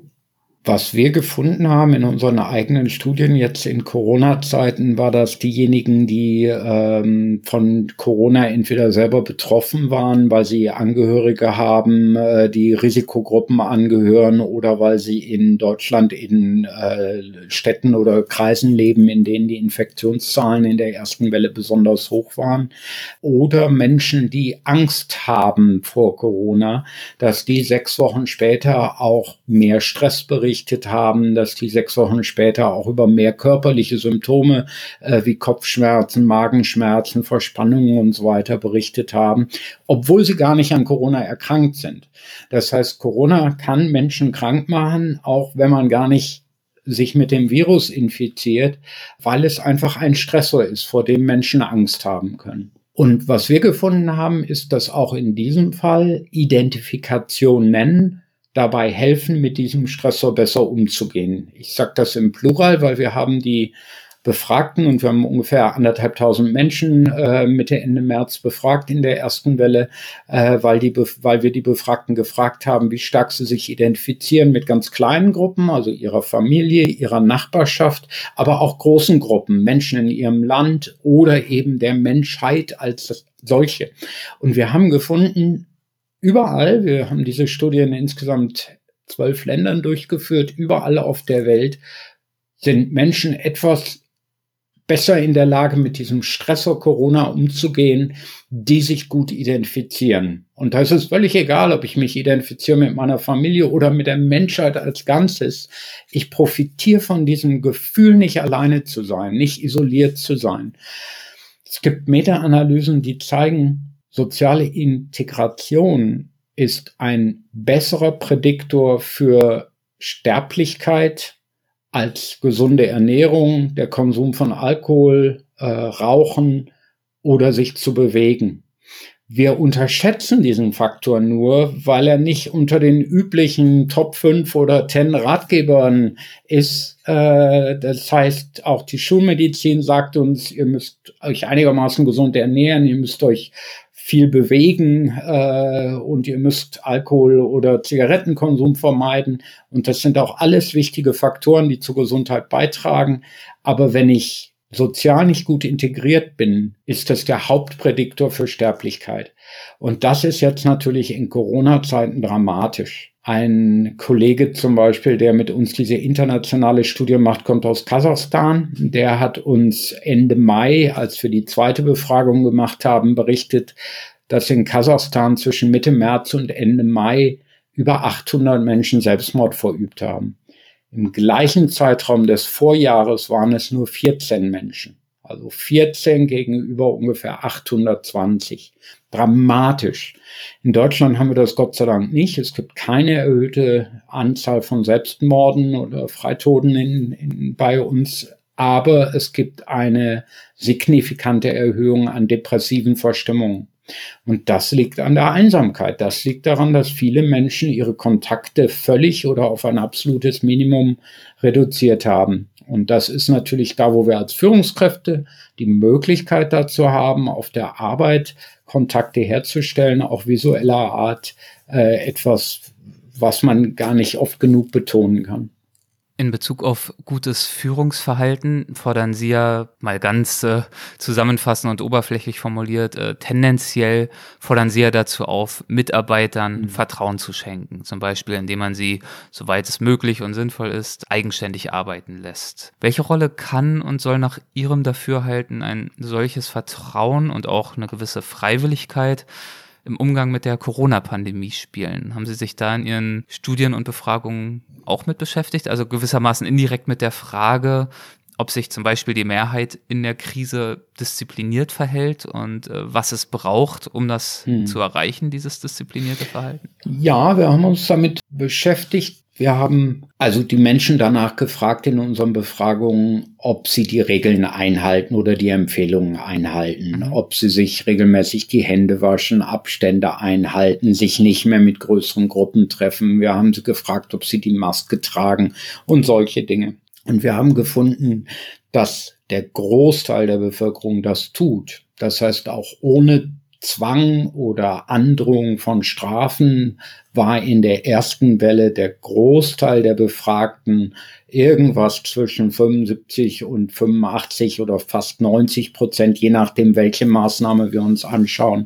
Was wir gefunden haben in unseren eigenen Studien jetzt in Corona-Zeiten, war, dass diejenigen, die von Corona entweder selber betroffen waren, weil sie Angehörige haben, die Risikogruppen angehören oder weil sie in Deutschland in Städten oder Kreisen leben, in denen die Infektionszahlen in der ersten Welle besonders hoch waren, oder Menschen, die Angst haben vor Corona, dass die 6 Wochen später auch mehr Stress berichten haben, dass die 6 Wochen später auch über mehr körperliche Symptome wie Kopfschmerzen, Magenschmerzen, Verspannungen und so weiter berichtet haben, obwohl sie gar nicht an Corona erkrankt sind. Das heißt, Corona kann Menschen krank machen, auch wenn man gar nicht sich mit dem Virus infiziert, weil es einfach ein Stressor ist, vor dem Menschen Angst haben können. Und was wir gefunden haben, ist, dass auch in diesem Fall Identifikation nennen, dabei helfen, mit diesem Stressor besser umzugehen. Ich sage das im Plural, weil wir haben die Befragten und wir haben ungefähr 1.500 Menschen Mitte, Ende März befragt in der ersten Welle, weil wir die Befragten gefragt haben, wie stark sie sich identifizieren mit ganz kleinen Gruppen, also ihrer Familie, ihrer Nachbarschaft, aber auch großen Gruppen, Menschen in ihrem Land oder eben der Menschheit als solche. Und wir haben gefunden, überall, wir haben diese Studie in insgesamt 12 Ländern durchgeführt, überall auf der Welt sind Menschen etwas besser in der Lage, mit diesem Stressor Corona umzugehen, die sich gut identifizieren. Und da ist es völlig egal, ob ich mich identifiziere mit meiner Familie oder mit der Menschheit als Ganzes. Ich profitiere von diesem Gefühl, nicht alleine zu sein, nicht isoliert zu sein. Es gibt Meta-Analysen, die zeigen, soziale Integration ist ein besserer Prädiktor für Sterblichkeit als gesunde Ernährung, der Konsum von Alkohol, Rauchen oder sich zu bewegen. Wir unterschätzen diesen Faktor nur, weil er nicht unter den üblichen Top 5 oder 10 Ratgebern ist. Das heißt, auch die Schulmedizin sagt uns, ihr müsst euch einigermaßen gesund ernähren, ihr müsst euch viel bewegen und ihr müsst Alkohol- oder Zigarettenkonsum vermeiden. Und das sind auch alles wichtige Faktoren, die zur Gesundheit beitragen. Aber wenn ich sozial nicht gut integriert bin, ist das der Hauptprädiktor für Sterblichkeit. Und das ist jetzt natürlich in Corona-Zeiten dramatisch. Ein Kollege zum Beispiel, der mit uns diese internationale Studie macht, kommt aus Kasachstan. Der hat uns Ende Mai, als wir die zweite Befragung gemacht haben, berichtet, dass in Kasachstan zwischen Mitte März und Ende Mai über 800 Menschen Selbstmord verübt haben. Im gleichen Zeitraum des Vorjahres waren es nur 14 Menschen. Also 14 gegenüber ungefähr 820. Dramatisch. In Deutschland haben wir das Gott sei Dank nicht. Es gibt keine erhöhte Anzahl von Selbstmorden oder Freitoten bei uns. Aber es gibt eine signifikante Erhöhung an depressiven Verstimmungen. Und das liegt an der Einsamkeit. Das liegt daran, dass viele Menschen ihre Kontakte völlig oder auf ein absolutes Minimum reduziert haben. Und das ist natürlich da, wo wir als Führungskräfte die Möglichkeit dazu haben, auf der Arbeit Kontakte herzustellen, auch visueller Art, etwas, was man gar nicht oft genug betonen kann. In Bezug auf gutes Führungsverhalten fordern Sie ja mal ganz zusammenfassend und oberflächlich formuliert, tendenziell fordern Sie ja dazu auf, Mitarbeitern Vertrauen zu schenken. Zum Beispiel, indem man sie, soweit es möglich und sinnvoll ist, eigenständig arbeiten lässt. Welche Rolle kann und soll nach Ihrem Dafürhalten ein solches Vertrauen und auch eine gewisse Freiwilligkeit im Umgang mit der Corona-Pandemie spielen? Haben Sie sich da in Ihren Studien und Befragungen auch mit beschäftigt? Also gewissermaßen indirekt mit der Frage, ob sich zum Beispiel die Mehrheit in der Krise diszipliniert verhält und was es braucht, um das zu erreichen, dieses disziplinierte Verhalten? Ja, wir haben uns damit beschäftigt. Wir haben also die Menschen danach gefragt in unseren Befragungen, ob sie die Regeln einhalten oder die Empfehlungen einhalten, ob sie sich regelmäßig die Hände waschen, Abstände einhalten, sich nicht mehr mit größeren Gruppen treffen. Wir haben sie gefragt, ob sie die Maske tragen und solche Dinge. Und wir haben gefunden, dass der Großteil der Bevölkerung das tut. Das heißt, auch ohne Zwang oder Androhung von Strafen war in der ersten Welle der Großteil der Befragten irgendwas zwischen 75 und 85 oder fast 90%, je nachdem, welche Maßnahme wir uns anschauen,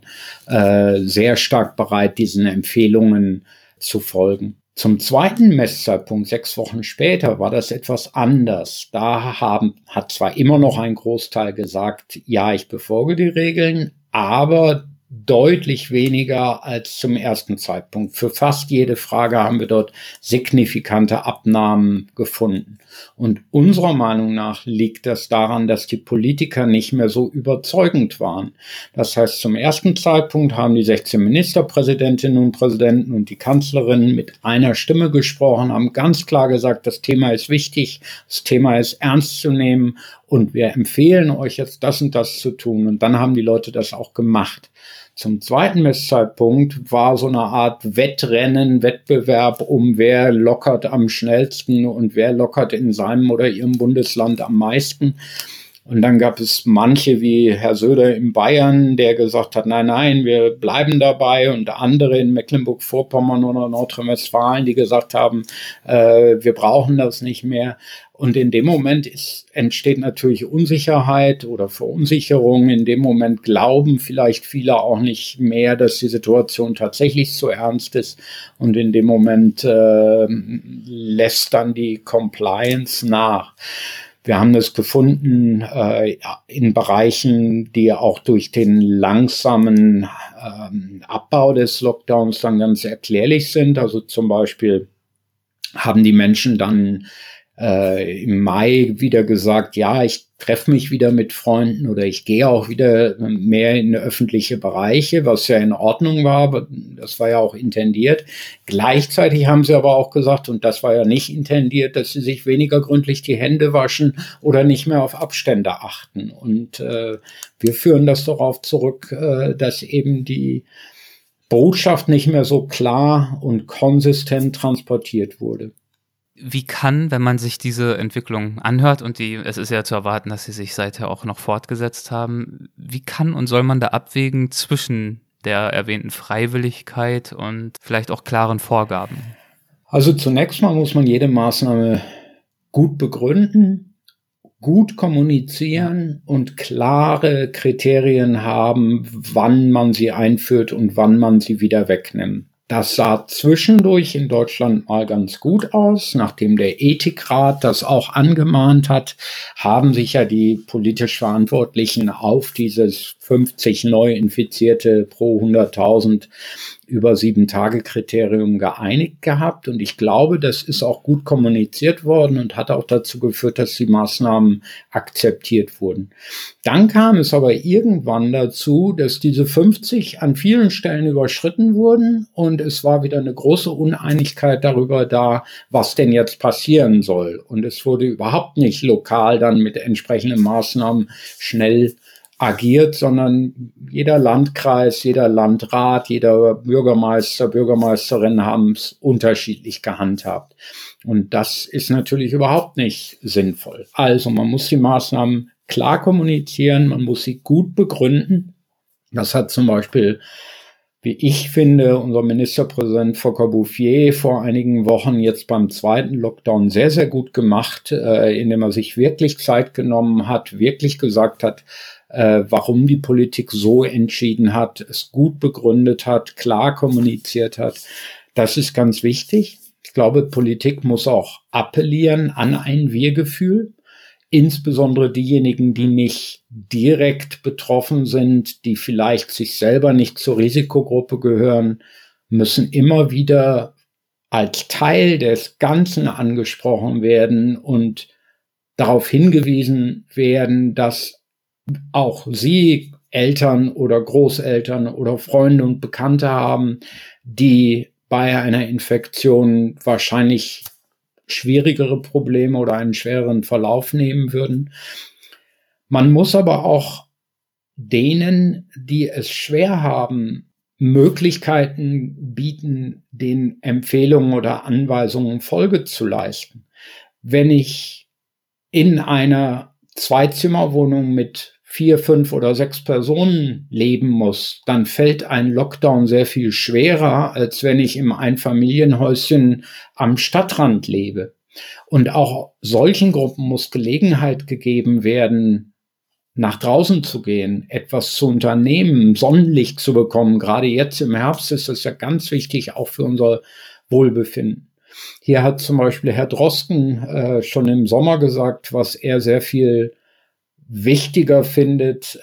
sehr stark bereit, diesen Empfehlungen zu folgen. Zum zweiten Messzeitpunkt, 6 Wochen später, war das etwas anders. Da hat zwar immer noch ein Großteil gesagt, ja, ich befolge die Regeln, aber deutlich weniger als zum ersten Zeitpunkt. Für fast jede Frage haben wir dort signifikante Abnahmen gefunden. Und unserer Meinung nach liegt das daran, dass die Politiker nicht mehr so überzeugend waren. Das heißt, zum ersten Zeitpunkt haben die 16 Ministerpräsidentinnen und Präsidenten und die Kanzlerin mit einer Stimme gesprochen, haben ganz klar gesagt, das Thema ist wichtig, das Thema ist ernst zu nehmen und wir empfehlen euch jetzt das und das zu tun. Und dann haben die Leute das auch gemacht. Zum zweiten Messzeitpunkt war so eine Art Wettrennen, Wettbewerb um wer lockert am schnellsten und wer lockert in seinem oder ihrem Bundesland am meisten. Und dann gab es manche wie Herr Söder in Bayern, der gesagt hat, nein, wir bleiben dabei. Und andere in Mecklenburg-Vorpommern oder Nordrhein-Westfalen, die gesagt haben, wir brauchen das nicht mehr. Und in dem Moment entsteht natürlich Unsicherheit oder Verunsicherung. In dem Moment glauben vielleicht viele auch nicht mehr, dass die Situation tatsächlich so ernst ist. Und in dem Moment lässt dann die Compliance nach. Wir haben das gefunden in Bereichen, die auch durch den langsamen Abbau des Lockdowns dann ganz erklärlich sind. Also zum Beispiel haben die Menschen dann im Mai wieder gesagt, ja, ich treffe mich wieder mit Freunden oder ich gehe auch wieder mehr in öffentliche Bereiche, was ja in Ordnung war, aber das war ja auch intendiert. Gleichzeitig haben sie aber auch gesagt, und das war ja nicht intendiert, dass sie sich weniger gründlich die Hände waschen oder nicht mehr auf Abstände achten. Und wir führen das darauf zurück, dass eben die Botschaft nicht mehr so klar und konsistent transportiert wurde. Wie kann, wenn man sich diese Entwicklung anhört, und es ist ja zu erwarten, dass sie sich seither auch noch fortgesetzt haben, wie kann und soll man da abwägen zwischen der erwähnten Freiwilligkeit und vielleicht auch klaren Vorgaben? Also zunächst mal muss man jede Maßnahme gut begründen, gut kommunizieren und klare Kriterien haben, wann man sie einführt und wann man sie wieder wegnimmt. Das sah zwischendurch in Deutschland mal ganz gut aus. Nachdem der Ethikrat das auch angemahnt hat, haben sich ja die politisch Verantwortlichen auf dieses 50 Neuinfizierte pro 100.000 über 7-Tage-Kriterium geeinigt gehabt. Und ich glaube, das ist auch gut kommuniziert worden und hat auch dazu geführt, dass die Maßnahmen akzeptiert wurden. Dann kam es aber irgendwann dazu, dass diese 50 an vielen Stellen überschritten wurden und es war wieder eine große Uneinigkeit darüber da, was denn jetzt passieren soll. Und es wurde überhaupt nicht lokal dann mit entsprechenden Maßnahmen schnell agiert, sondern jeder Landkreis, jeder Landrat, jeder Bürgermeister, Bürgermeisterin haben es unterschiedlich gehandhabt. Und das ist natürlich überhaupt nicht sinnvoll. Also man muss die Maßnahmen klar kommunizieren, man muss sie gut begründen. Das hat zum Beispiel, wie ich finde, unser Ministerpräsident Volker Bouffier vor einigen Wochen jetzt beim zweiten Lockdown sehr, sehr gut gemacht, indem er sich wirklich Zeit genommen hat, wirklich gesagt hat, warum die Politik so entschieden hat, es gut begründet hat, klar kommuniziert hat. Das ist ganz wichtig. Ich glaube, Politik muss auch appellieren an ein Wir-Gefühl. Insbesondere diejenigen, die nicht direkt betroffen sind, die vielleicht sich selber nicht zur Risikogruppe gehören, müssen immer wieder als Teil des Ganzen angesprochen werden und darauf hingewiesen werden, dass auch sie Eltern oder Großeltern oder Freunde und Bekannte haben, die bei einer Infektion wahrscheinlich schwierigere Probleme oder einen schwereren Verlauf nehmen würden. Man muss aber auch denen, die es schwer haben, Möglichkeiten bieten, den Empfehlungen oder Anweisungen Folge zu leisten. Wenn ich in einer Zweizimmerwohnung mit 4, 5 oder 6 Personen leben muss, dann fällt ein Lockdown sehr viel schwerer, als wenn ich im Einfamilienhäuschen am Stadtrand lebe. Und auch solchen Gruppen muss Gelegenheit gegeben werden, nach draußen zu gehen, etwas zu unternehmen, Sonnenlicht zu bekommen. Gerade jetzt im Herbst ist das ja ganz wichtig, auch für unser Wohlbefinden. Hier hat zum Beispiel Herr Drosten schon im Sommer gesagt, was er sehr viel wichtiger findet,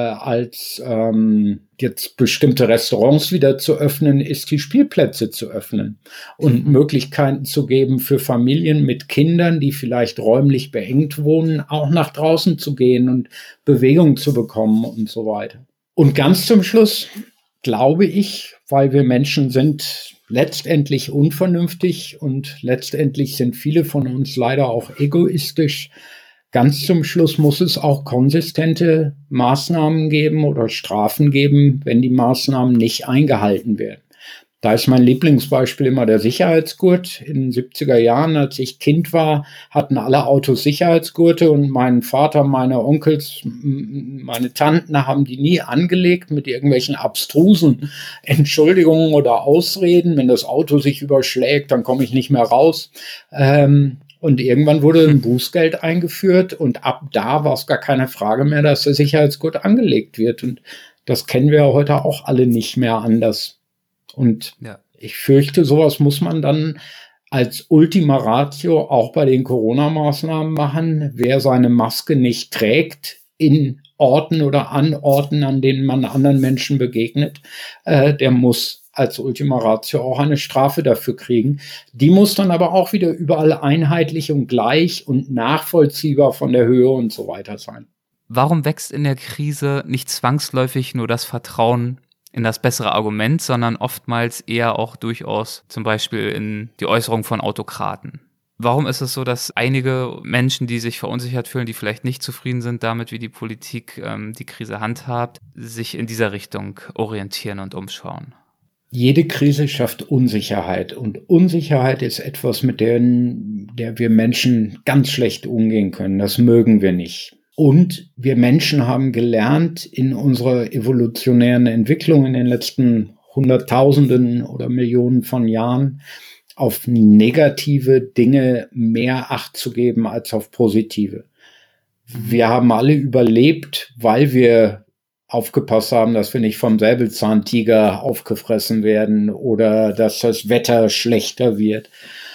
als jetzt bestimmte Restaurants wieder zu öffnen, ist die Spielplätze zu öffnen und Möglichkeiten zu geben für Familien mit Kindern, die vielleicht räumlich beengt wohnen, auch nach draußen zu gehen und Bewegung zu bekommen und so weiter. Und ganz zum Schluss glaube ich, weil wir Menschen sind letztendlich unvernünftig und letztendlich sind viele von uns leider auch egoistisch. Ganz zum Schluss muss es auch konsistente Maßnahmen geben oder Strafen geben, wenn die Maßnahmen nicht eingehalten werden. Da ist mein Lieblingsbeispiel immer der Sicherheitsgurt. In den 70er Jahren, als ich Kind war, hatten alle Autos Sicherheitsgurte und mein Vater, meine Onkels, meine Tanten haben die nie angelegt mit irgendwelchen abstrusen Entschuldigungen oder Ausreden. Wenn das Auto sich überschlägt, dann komme ich nicht mehr raus. Und irgendwann wurde ein Bußgeld eingeführt und ab da war es gar keine Frage mehr, dass der Sicherheitsgurt angelegt wird. Und das kennen wir heute auch alle nicht mehr anders. Und ich fürchte, sowas muss man dann als Ultima Ratio auch bei den Corona-Maßnahmen machen. Wer seine Maske nicht trägt in Orten oder an Orten, an denen man anderen Menschen begegnet, der muss als Ultima Ratio auch eine Strafe dafür kriegen. Die muss dann aber auch wieder überall einheitlich und gleich und nachvollziehbar von der Höhe und so weiter sein. Warum wächst in der Krise nicht zwangsläufig nur das Vertrauen in das bessere Argument, sondern oftmals eher auch durchaus zum Beispiel in die Äußerung von Autokraten? Warum ist es so, dass einige Menschen, die sich verunsichert fühlen, die vielleicht nicht zufrieden sind damit, wie die Politik die Krise handhabt, sich in dieser Richtung orientieren und umschauen? Jede Krise schafft Unsicherheit und Unsicherheit ist etwas, mit der wir Menschen ganz schlecht umgehen können. Das mögen wir nicht. Und wir Menschen haben gelernt in unserer evolutionären Entwicklung in den letzten Hunderttausenden oder Millionen von Jahren auf negative Dinge mehr Acht zu geben als auf positive. Wir haben alle überlebt, weil wir aufgepasst haben, dass wir nicht vom Säbelzahntiger aufgefressen werden oder dass das Wetter schlechter wird.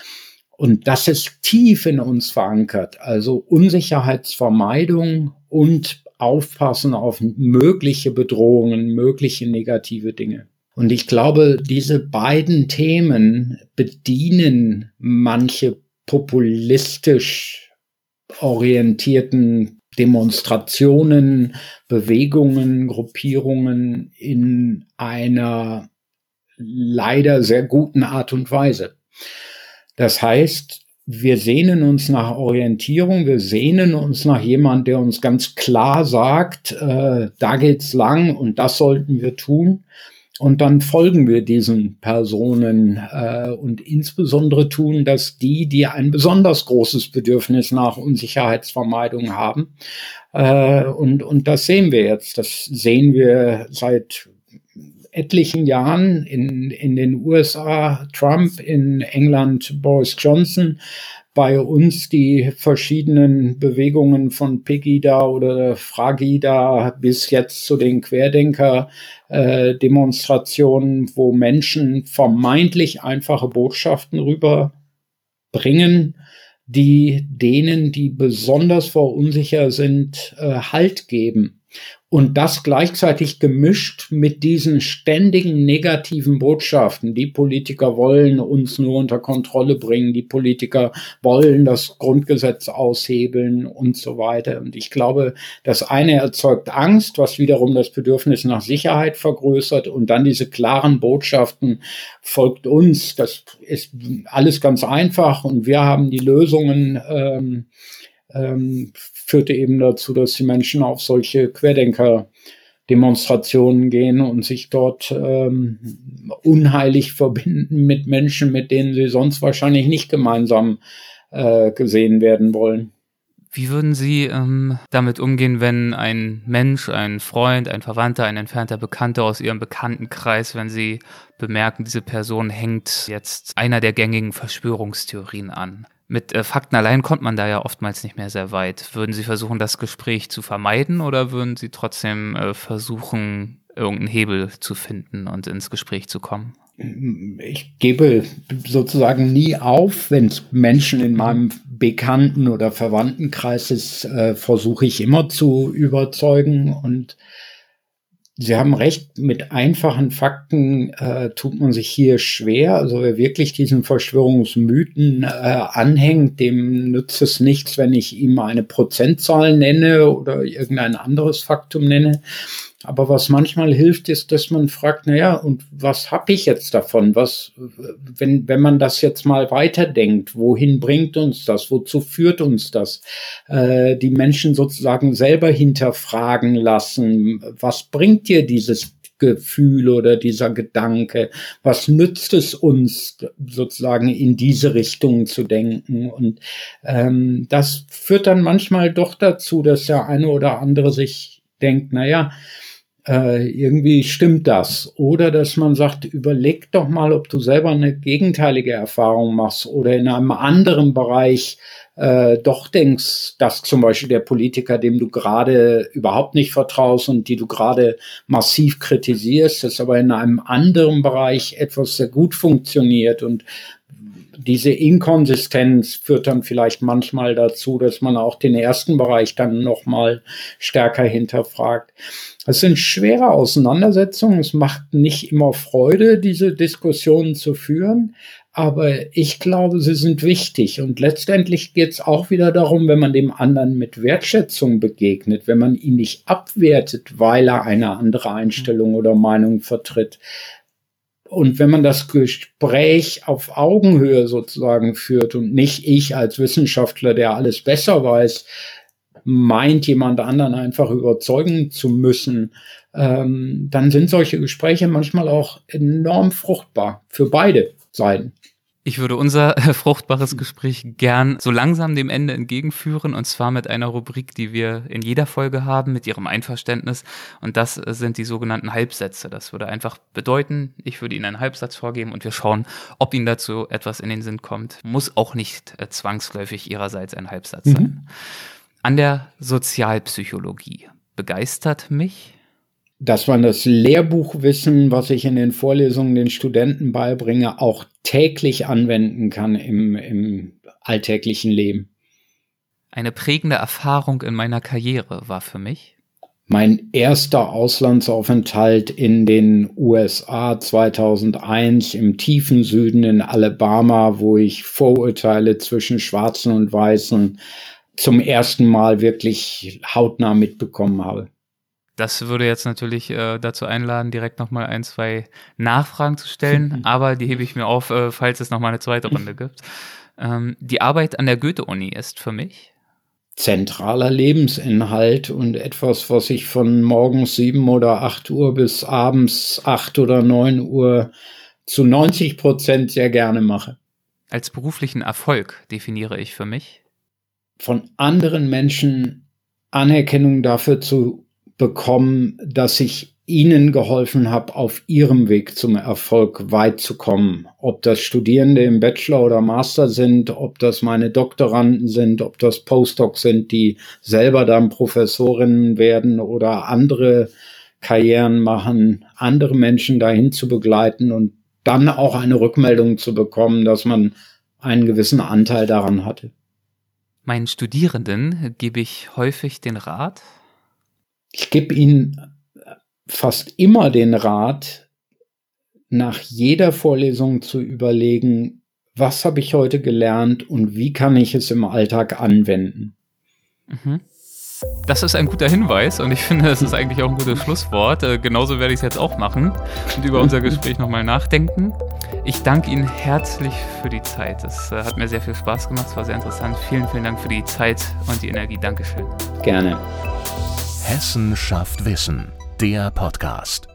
Und das ist tief in uns verankert. Also Unsicherheitsvermeidung und aufpassen auf mögliche Bedrohungen, mögliche negative Dinge. Und ich glaube, diese beiden Themen bedienen manche populistisch orientierten Demonstrationen, Bewegungen, Gruppierungen in einer leider sehr guten Art und Weise. Das heißt, wir sehnen uns nach Orientierung, wir sehnen uns nach jemandem, der uns ganz klar sagt, da geht's lang und das sollten wir tun. Und dann folgen wir diesen Personen und insbesondere tun das die ein besonders großes Bedürfnis nach Unsicherheitsvermeidung haben. Und das sehen wir jetzt. Das sehen wir seit etlichen Jahren in den USA Trump, in England Boris Johnson, bei uns die verschiedenen Bewegungen von Pegida oder Fragida bis jetzt zu den Querdenker-Demonstrationen, wo Menschen vermeintlich einfache Botschaften rüberbringen, die denen, die besonders verunsichert sind, Halt geben. Und das gleichzeitig gemischt mit diesen ständigen negativen Botschaften. Die Politiker wollen uns nur unter Kontrolle bringen, die Politiker wollen das Grundgesetz aushebeln und so weiter. Und ich glaube, das eine erzeugt Angst, was wiederum das Bedürfnis nach Sicherheit vergrößert. Und dann diese klaren Botschaften, folgt uns, das ist alles ganz einfach und wir haben die Lösungen, führte eben dazu, dass die Menschen auf solche Querdenker-Demonstrationen gehen und sich dort unheilig verbinden mit Menschen, mit denen sie sonst wahrscheinlich nicht gemeinsam gesehen werden wollen. Wie würden Sie damit umgehen, wenn ein Mensch, ein Freund, ein Verwandter, ein entfernter Bekannter aus Ihrem Bekanntenkreis, wenn Sie bemerken, diese Person hängt jetzt einer der gängigen Verschwörungstheorien an? Mit Fakten allein kommt man da ja oftmals nicht mehr sehr weit. Würden Sie versuchen, das Gespräch zu vermeiden oder würden Sie trotzdem versuchen, irgendeinen Hebel zu finden und ins Gespräch zu kommen? Ich gebe sozusagen nie auf, wenn es Menschen in meinem Bekannten- oder Verwandtenkreis ist, versuche ich immer zu überzeugen. Und Sie haben recht, mit einfachen Fakten tut man sich hier schwer. Also wer wirklich diesen Verschwörungsmythen anhängt, dem nützt es nichts, wenn ich ihm eine Prozentzahl nenne oder irgendein anderes Faktum nenne. Aber was manchmal hilft, ist, dass man fragt, naja, und was habe ich jetzt davon? Was, wenn man das jetzt mal weiterdenkt, wohin bringt uns das? Wozu führt uns das? Die Menschen sozusagen selber hinterfragen lassen. Was bringt dir dieses Gefühl oder dieser Gedanke? Was nützt es uns, sozusagen in diese Richtung zu denken? Und das führt dann manchmal doch dazu, dass der eine oder andere sich denkt, naja, irgendwie stimmt das. Oder dass man sagt, überleg doch mal, ob du selber eine gegenteilige Erfahrung machst oder in einem anderen Bereich doch denkst, dass zum Beispiel der Politiker, dem du gerade überhaupt nicht vertraust und die du gerade massiv kritisierst, dass aber in einem anderen Bereich etwas sehr gut funktioniert. Und diese Inkonsistenz führt dann vielleicht manchmal dazu, dass man auch den ersten Bereich dann nochmal stärker hinterfragt. Es sind schwere Auseinandersetzungen. Es macht nicht immer Freude, diese Diskussionen zu führen. Aber ich glaube, sie sind wichtig. Und letztendlich geht es auch wieder darum, wenn man dem anderen mit Wertschätzung begegnet, wenn man ihn nicht abwertet, weil er eine andere Einstellung oder Meinung vertritt. Und wenn man das Gespräch auf Augenhöhe sozusagen führt und nicht ich als Wissenschaftler, der alles besser weiß, meint, jemand anderen einfach überzeugen zu müssen, dann sind solche Gespräche manchmal auch enorm fruchtbar für beide Seiten. Ich würde unser fruchtbares Gespräch gern so langsam dem Ende entgegenführen, und zwar mit einer Rubrik, die wir in jeder Folge haben, mit Ihrem Einverständnis. Und das sind die sogenannten Halbsätze. Das würde einfach bedeuten, ich würde Ihnen einen Halbsatz vorgeben und wir schauen, ob Ihnen dazu etwas in den Sinn kommt. Muss auch nicht zwangsläufig Ihrerseits ein Halbsatz sein. An der Sozialpsychologie begeistert mich, dass man das Lehrbuchwissen, was ich in den Vorlesungen den Studenten beibringe, auch täglich anwenden kann im alltäglichen Leben. Eine prägende Erfahrung in meiner Karriere war für mich Mein erster Auslandsaufenthalt in den USA 2001 im tiefen Süden in Alabama, wo ich Vorurteile zwischen Schwarzen und Weißen zum ersten Mal wirklich hautnah mitbekommen habe. Das würde jetzt natürlich dazu einladen, direkt nochmal 1, 2 Nachfragen zu stellen, aber die hebe ich mir auf, falls es nochmal eine zweite Runde gibt. Die Arbeit an der Goethe-Uni ist für mich zentraler Lebensinhalt und etwas, was ich von morgens 7 oder 8 Uhr bis abends 8 oder 9 Uhr zu 90% sehr gerne mache. Als beruflichen Erfolg definiere ich für mich, von anderen Menschen Anerkennung dafür zu bekommen, dass ich ihnen geholfen habe, auf ihrem Weg zum Erfolg weit zu kommen. Ob das Studierende im Bachelor oder Master sind, ob das meine Doktoranden sind, ob das Postdocs sind, die selber dann Professorinnen werden oder andere Karrieren machen, andere Menschen dahin zu begleiten und dann auch eine Rückmeldung zu bekommen, dass man einen gewissen Anteil daran hatte. Meinen Studierenden gebe ich häufig den Rat? Ich gebe ihnen fast immer den Rat, nach jeder Vorlesung zu überlegen, was habe ich heute gelernt und wie kann ich es im Alltag anwenden. Das ist ein guter Hinweis und ich finde, das ist eigentlich auch ein gutes Schlusswort. Genauso werde ich es jetzt auch machen und über unser Gespräch nochmal nachdenken. Ich danke Ihnen herzlich für die Zeit. Es hat mir sehr viel Spaß gemacht, es war sehr interessant. Vielen, vielen Dank für die Zeit und die Energie. Dankeschön. Gerne. Hessen schafft Wissen, der Podcast.